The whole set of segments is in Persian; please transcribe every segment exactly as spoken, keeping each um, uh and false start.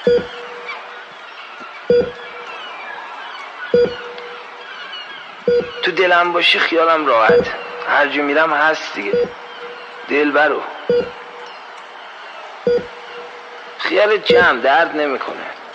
تو دلم باشی خیالم راحت، هر جا میرم هست دیگه. دلبرو خیالت جمع درد نمیکنه،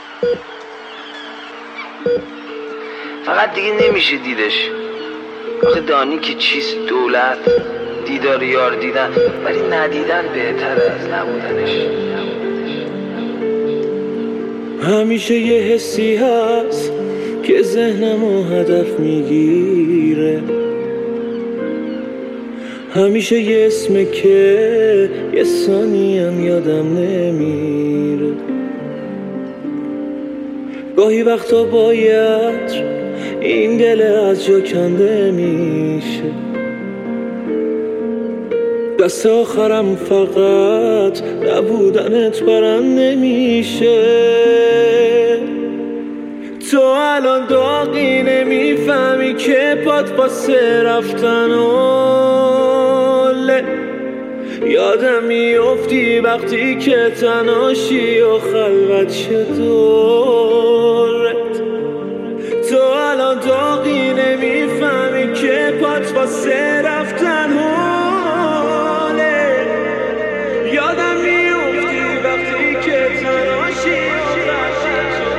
فقط دیگه نمیشه دیدش. آخه دانی که چیست دولت، دیدار یار دیدن، ولی ندیدن بهتر از نبودنش. همیشه یه حسی هست که ذهنمو هدف میگیره، همیشه یه اسمه که یه ثانیم یادم نمیره. گاهی وقتا باید این دل از جا کنده میشه، دست آخرم فقط نبودنت برنده میشه. تو الان داغی نمیفهمی که پات واسه رفتن اوله، یادم میافتی وقتی که تنهاشی و خلوت شد دورت. تو الان داغی نمیفهمی که پات واسه رفتن اوله، یادم میافتی وقتی که تنهاشی و خلوت شد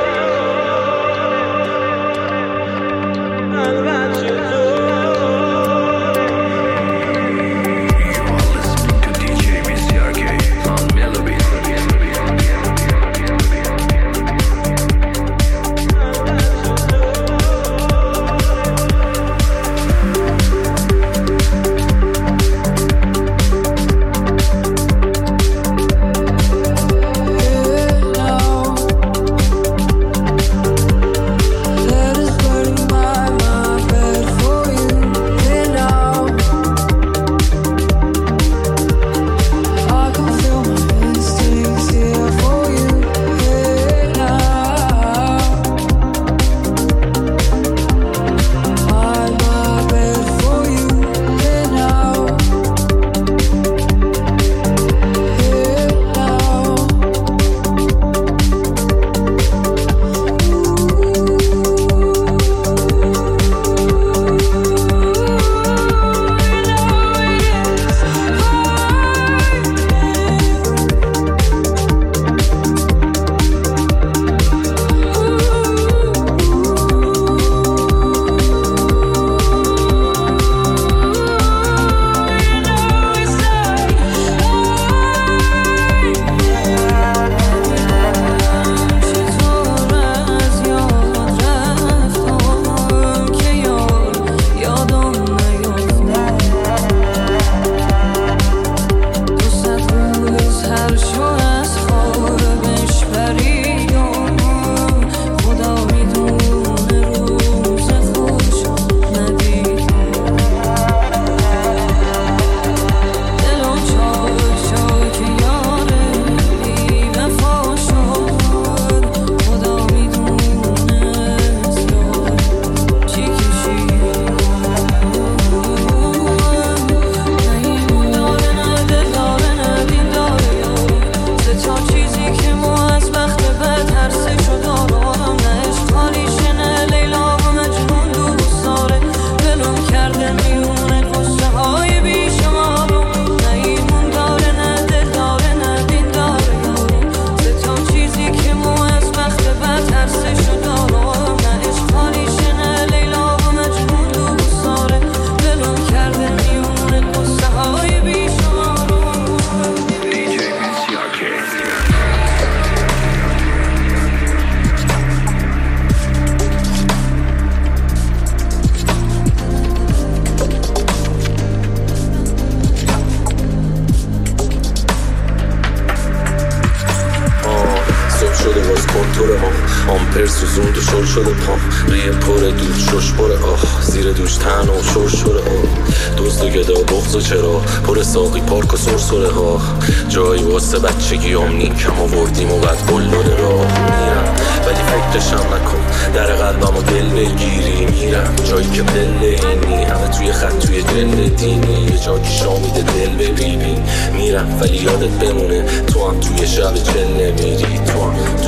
آمپر سوزوند و شل شده پام، ریه پر دود شش پر آه، زیر دوش تن و شور شده آه، دوست و گدا بغض و چرا پر ساقی پارک و سرسره ها، جایی واسه بچگی آمنی کم آوردیم و بعد بلوله راه میرم، ولی فکرشم نکن در قلبم و دل بگیری میرم، جایی که پله اینی همه توی خط توی جل دینی، یه جا که شامیده دل ببینی میرم، ولی یادت بمونه تو هم توی شب جل نمیری، تو هم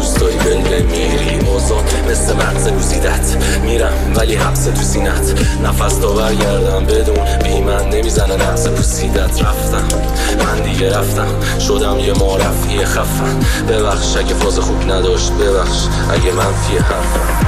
میرم ولی حبس تو سینت نفس تا برگردم بدون بی من نمیزنه نفس پوسیدت رفتم من دیگه رفتم شدم یه معرفی خفن ببخش اگه فاز خوب نداشت ببخش اگه منفی حرفم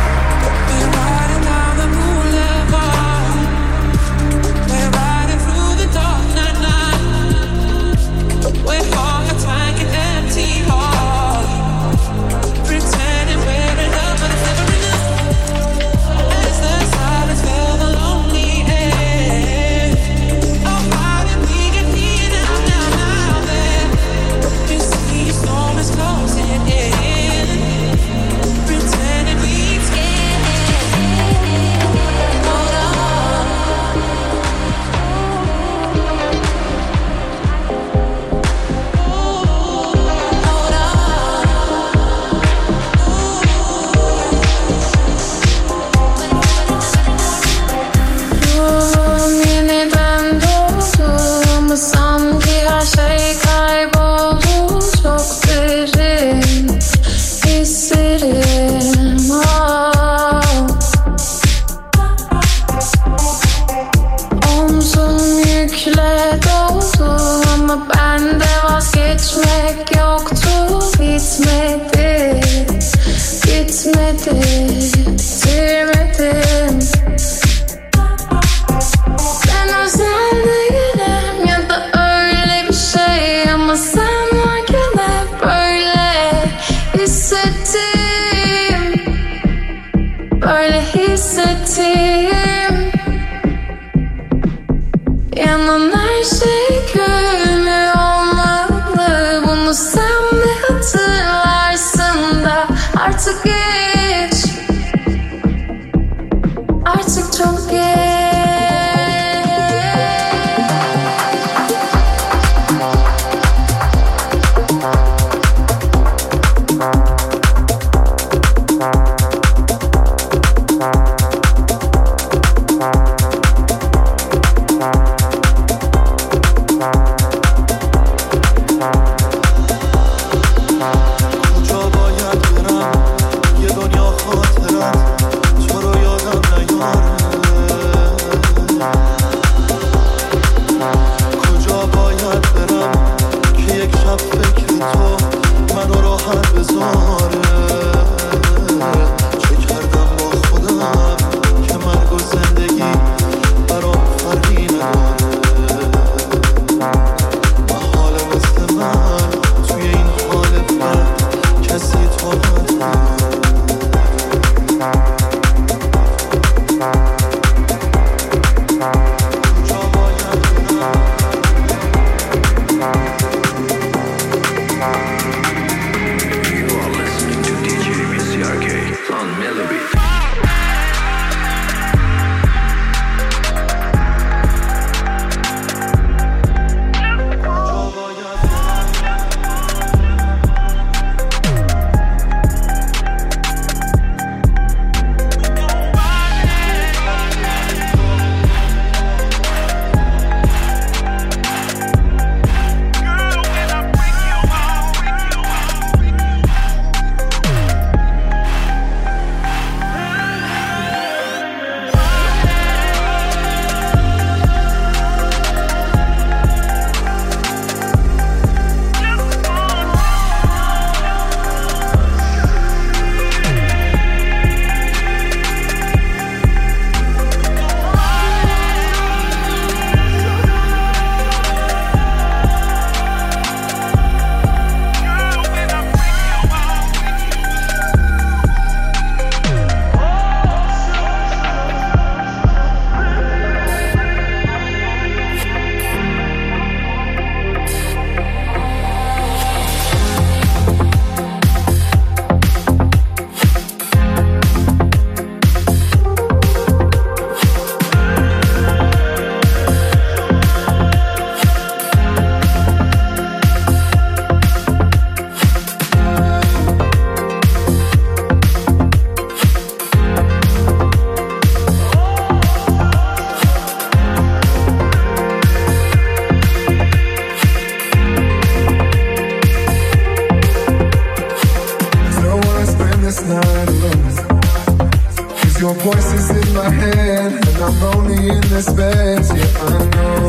voices in my head, and I'm lonely in this bed. Yeah, I know.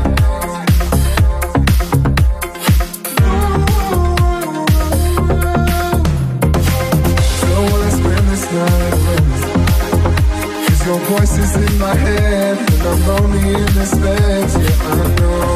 So I spend this night with, 'cause your voice is in my head, and I'm lonely in this bed. Yeah, I know.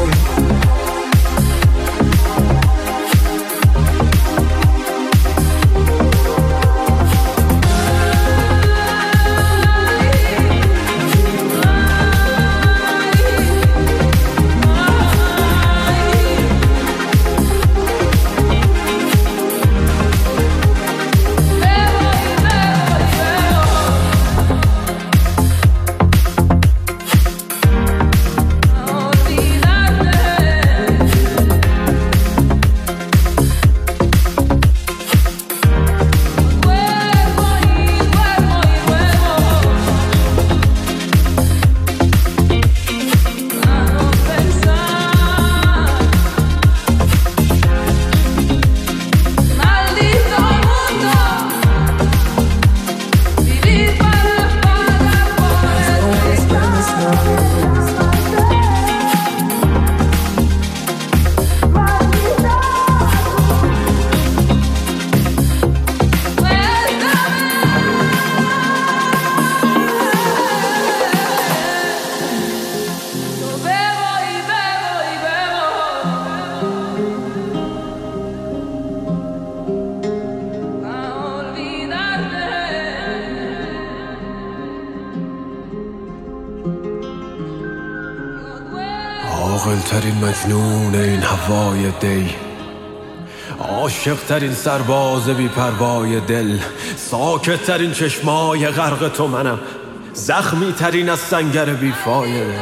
عاقل‌ترین مجنون این هوای دی، عاشق‌ترین سرباز بی پروای دل، ساکت‌ترین چشمای غرق تو منم، زخمی‌ترین از سنگر بی فایده.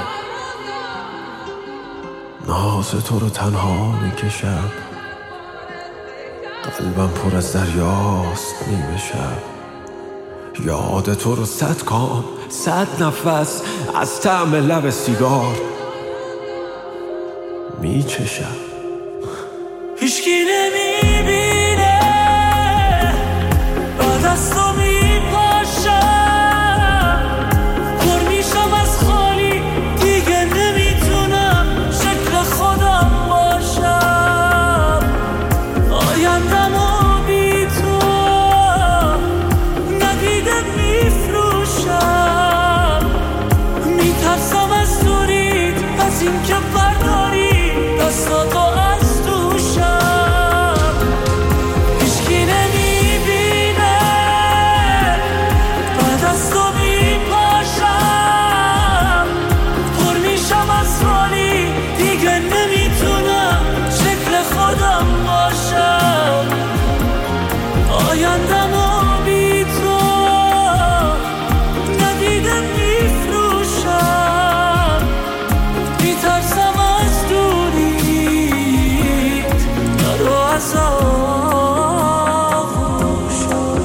ناز تو رو تنها میکشم، قلبم پر از دریاست نیمه شب. یاد تو رو صد کام صد نفس از طعم لب سیگار میچشم. هیچکی نمیبینه بعد از تو میپاشم، پر میشم از خالی دیگه نمیتونم شکل خودم باشم. آیندم و بی تو ندیده میفروشم، میترسم از دورید، از این که برداری دستاتو از دوشم. هیچکی نمیبینه بعد از تو میپاشم، پر میشم از خالی دیگه نمیتونم شکل خودم باشم. آیندم و بی تو ندیده میفروشم، میترسم از دورید نرو از آغوشم.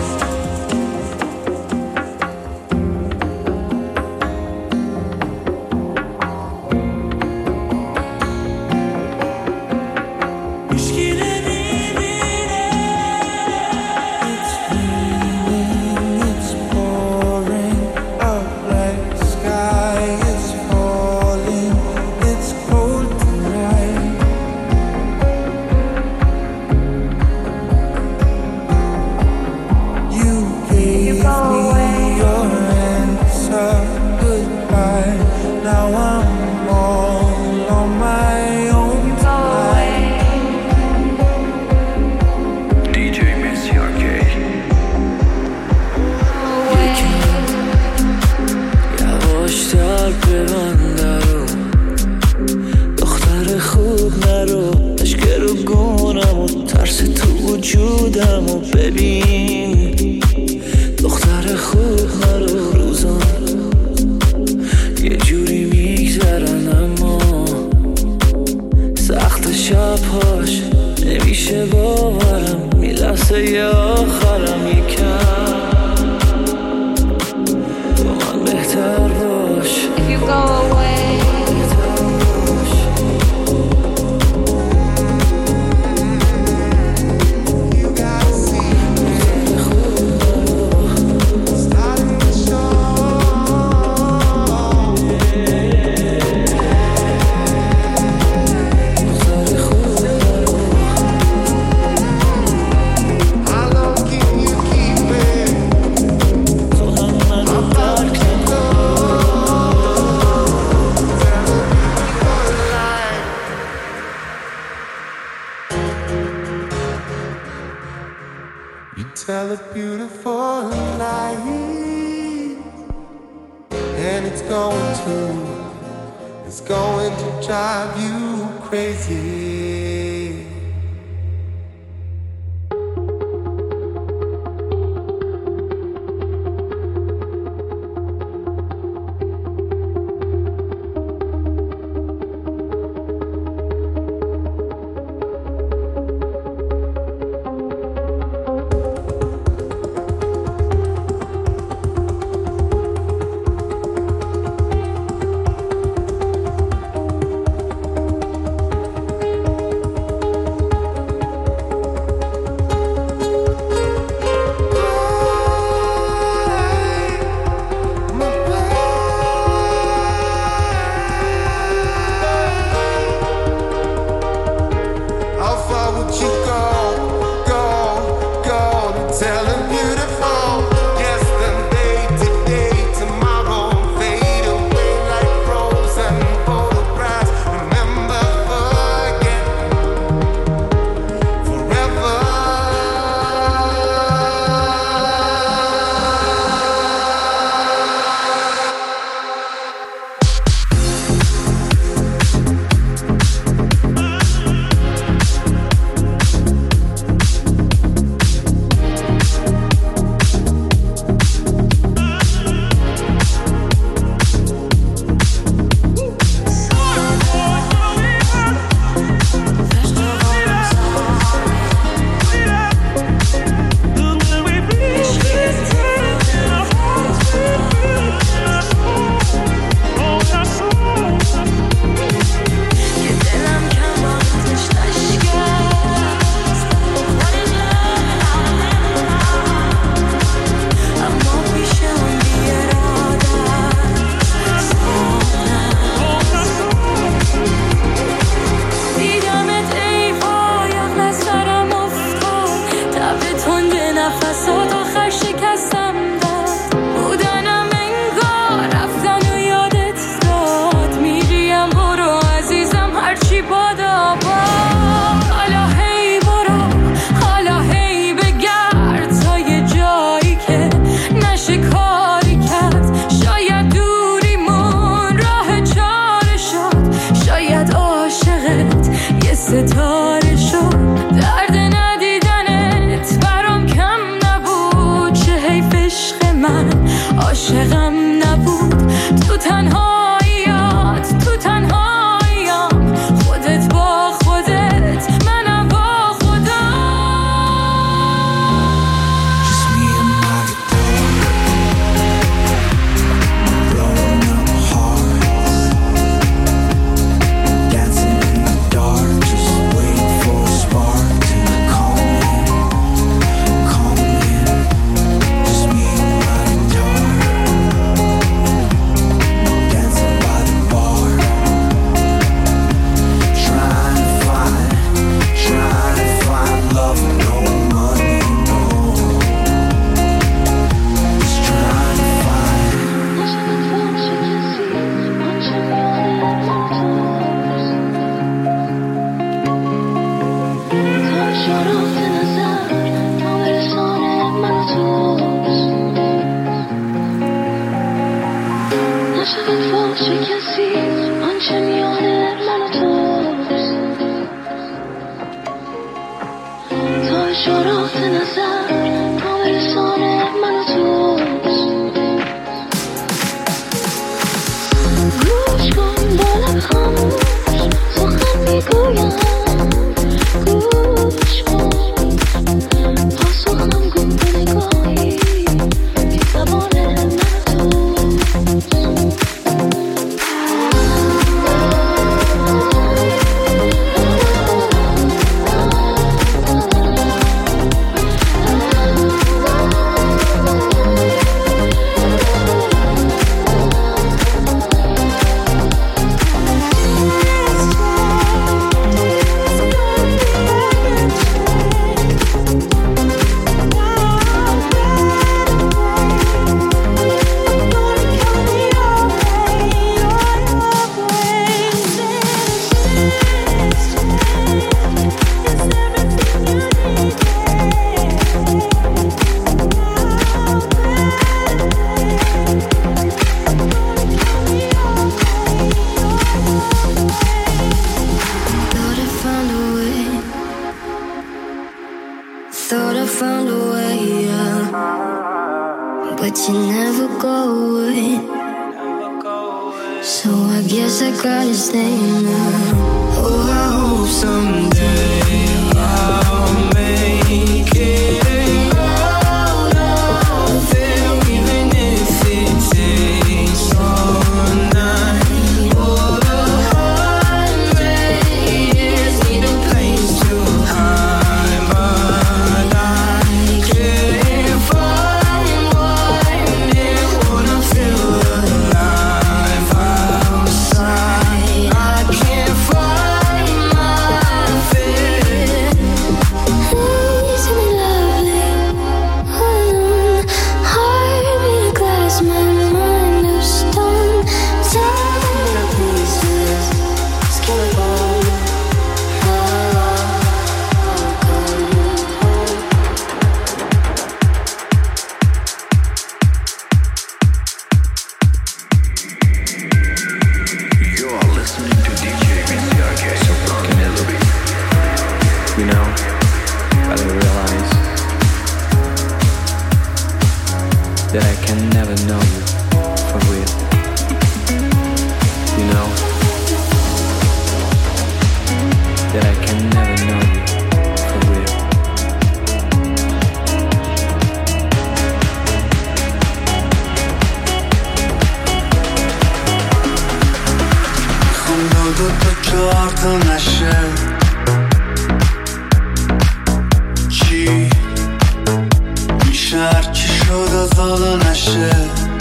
هیچکی نمیبینه. It's raining, it's pouring out like the sky is falling. It's cold tonight. You gave me your answer, goodbye. Now I'm all on my own tonight. دی جی مسی آرکی. یواشتر ببند درو، دختر خوب نرو، اشک رو گونم و ترس تو وجودم و ببین. دختر خوب نرو، روزان یه جوری میگذرن اما سخت شبهاش نمیشه باورم، میلرزه یه آخرم یکم با من بهتر باش. If you go away, You gotta see, starting to show You tell a beautiful lie, and it's going to, it's going to drive you crazy. thought I found a way out, but you never go away. So I guess I gotta stay now. Oh, I hope someday I'll make it out of it, even if it takes all night or a hundred years. Need a place to hide, but I can't find one. It wanna feel alive outside. I can't find my feet. Isn't it lovely? Alone, heart made of glass, my mind of stone. Torn to pieces, skin and bone. You are listening to D J B C R K, so fucking melody. You know, but I realize that I can never know you for real. You know, that I can never know you for real. میخوام دو دو تا چهار تا نشه چی میشه هرچی شد از حالا نشه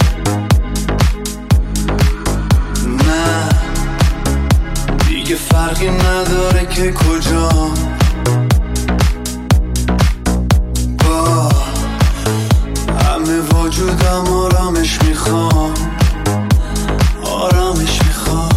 نه دیگه فرقی نداره که کجام با همه وجودم آرامش میخوام آرامش میخوام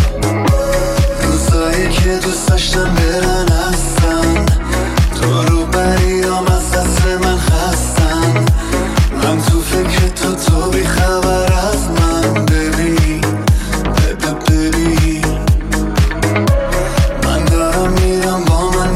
روزایی که دوست داشتم برن هستن تو رو بریام از دست من خستن من تو فکر تو تو بی خبر از من ببین ببین ببین من دارم میرم با من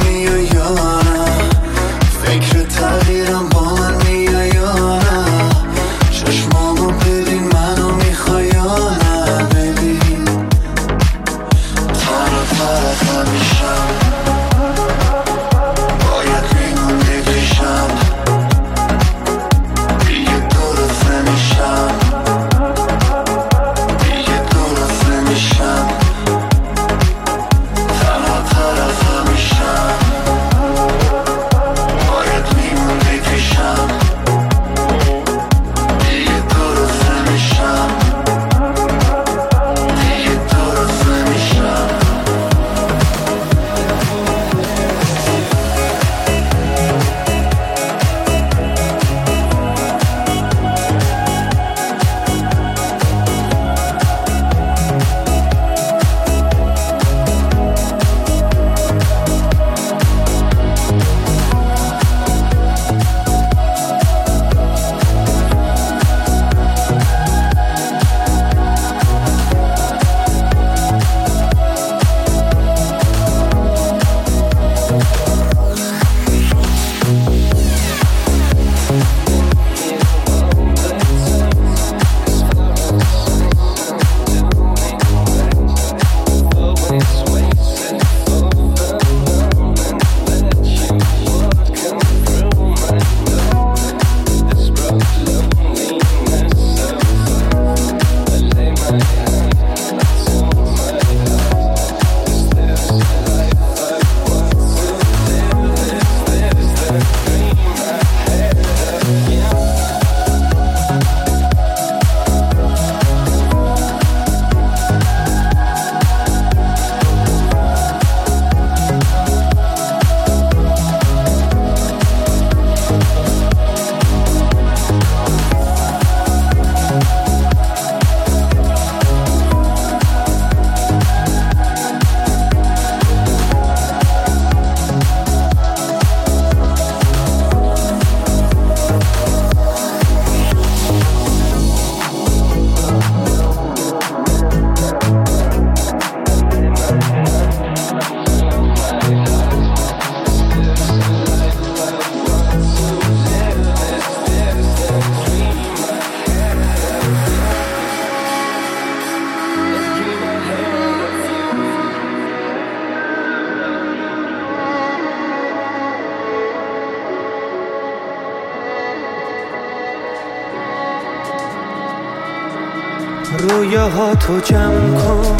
رویاهاتو جمع کن،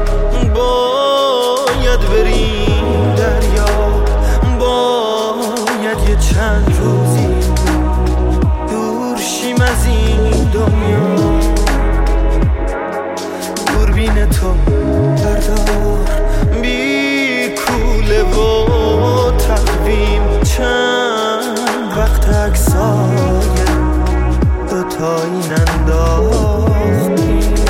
باید بریم دریا، باید یه چند روزی دور شیم از این دنیا. دوربین تو بردار بی کوله و تقویم، چند وقت عکسای دوتایی ننداختیم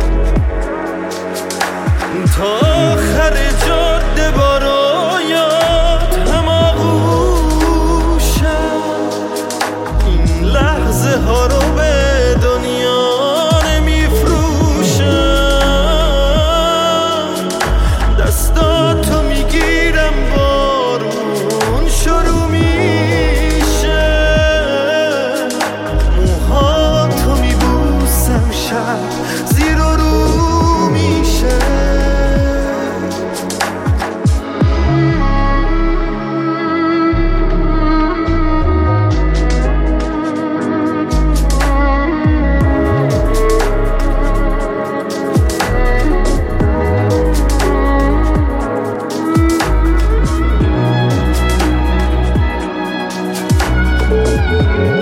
تا آخر جاده برایت هماغوشم. این لحظه ها رو به دنیا نمیفروشم، دستاتو میگیرم بارون شروع میشه، موهاتو میبوسم شب زیر و رو میشه. We'll be right back.